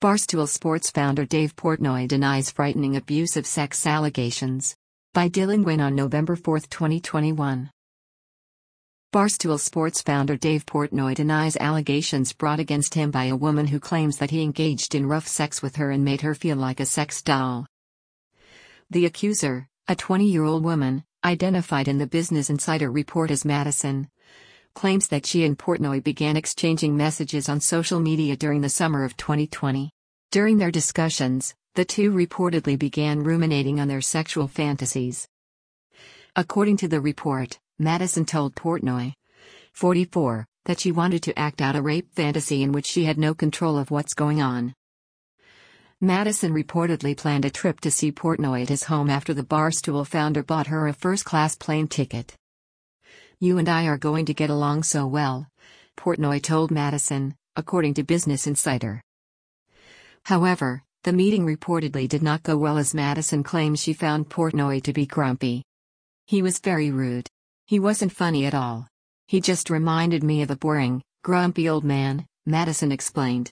Barstool Sports founder Dave Portnoy denies frightening abusive sex allegations. By Dylan Nguyen on November 4, 2021. Barstool Sports founder Dave Portnoy denies allegations brought against him by a woman who claims that he engaged in rough sex with her and made her feel like a sex doll. The accuser, a 20-year-old woman, identified in the Business Insider report as Madison, claims that she and Portnoy began exchanging messages on social media during the summer of 2020. During their discussions, the two reportedly began ruminating on their sexual fantasies. According to the report, Madison told Portnoy, 44, that she wanted to act out a rape fantasy in which she had no control of what's going on. Madison reportedly planned a trip to see Portnoy at his home after the Barstool founder bought her a first-class plane ticket. "You and I are going to get along so well," Portnoy told Madison, according to Business Insider. However, the meeting reportedly did not go well as Madison claims she found Portnoy to be grumpy. "He was very rude. He wasn't funny at all. He just reminded me of a boring, grumpy old man," Madison explained.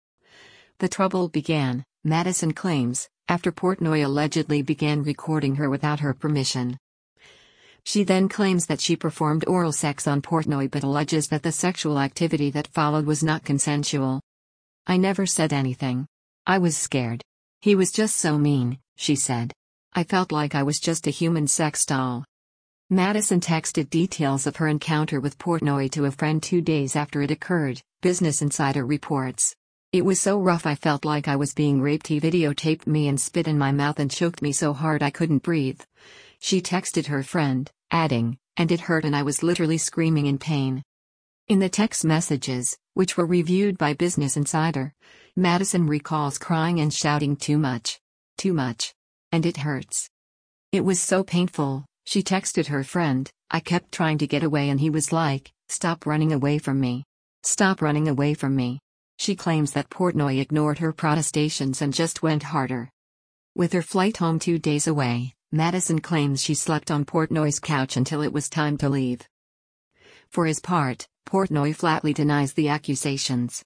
The trouble began, Madison claims, after Portnoy allegedly began recording her without her permission. She then claims that she performed oral sex on Portnoy but alleges that the sexual activity that followed was not consensual. "I never said anything. I was scared. He was just so mean," she said. "I felt like I was just a human sex doll." Madison texted details of her encounter with Portnoy to a friend 2 days after it occurred, Business Insider reports. "It was so rough I felt like I was being raped. He videotaped me and spit in my mouth and choked me so hard I couldn't breathe," she texted her friend, adding, "and it hurt and I was literally screaming in pain." In the text messages, which were reviewed by Business Insider, Madison recalls crying and shouting, "Too much. Too much. And it hurts. It was so painful," she texted her friend. "I kept trying to get away and he was like, 'Stop running away from me. Stop running away from me.'" She claims that Portnoy ignored her protestations and just went harder. With her flight home 2 days away, Madison claims she slept on Portnoy's couch until it was time to leave. For his part, Portnoy flatly denies the accusations.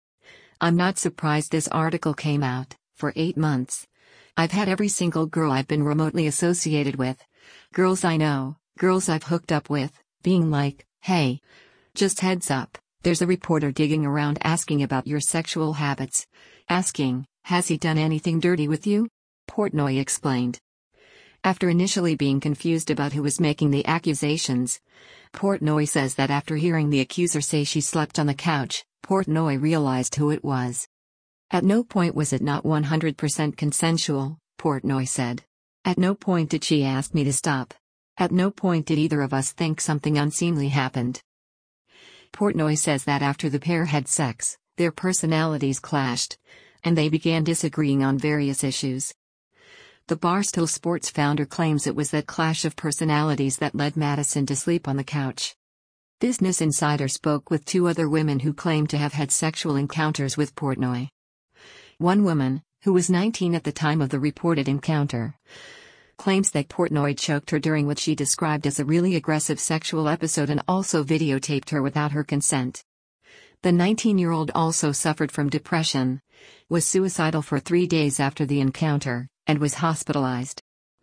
"I'm not surprised this article came out. For 8 months. I've had every single girl I've been remotely associated with, girls I know, girls I've hooked up with, being like, 'Hey, just heads up, there's a reporter digging around asking about your sexual habits. Asking, has he done anything dirty with you?'" Portnoy explained. After initially being confused about who was making the accusations, Portnoy says that after hearing the accuser say she slept on the couch, Portnoy realized who it was. "At no point was it not 100% consensual," Portnoy said. "At no point did she ask me to stop. At no point did either of us think something unseemly happened." Portnoy says that after the pair had sex, their personalities clashed, and they began disagreeing on various issues. The Barstool Sports founder claims it was that clash of personalities that led Madison to sleep on the couch. Business Insider spoke with 2 other women who claimed to have had sexual encounters with Portnoy. One woman, who was 19 at the time of the reported encounter, claims that Portnoy choked her during what she described as a really aggressive sexual episode and also videotaped her without her consent. The 19-year-old also suffered from depression, was suicidal for 3 days after the encounter, and was hospitalized.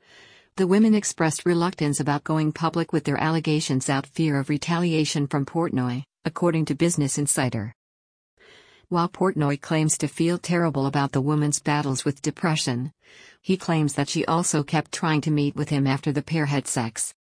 The women expressed reluctance about going public with their allegations out fear of retaliation from Portnoy, according to Business Insider. While Portnoy claims to feel terrible about the woman's battles with depression, he claims that she also kept trying to meet with him after the pair had sex.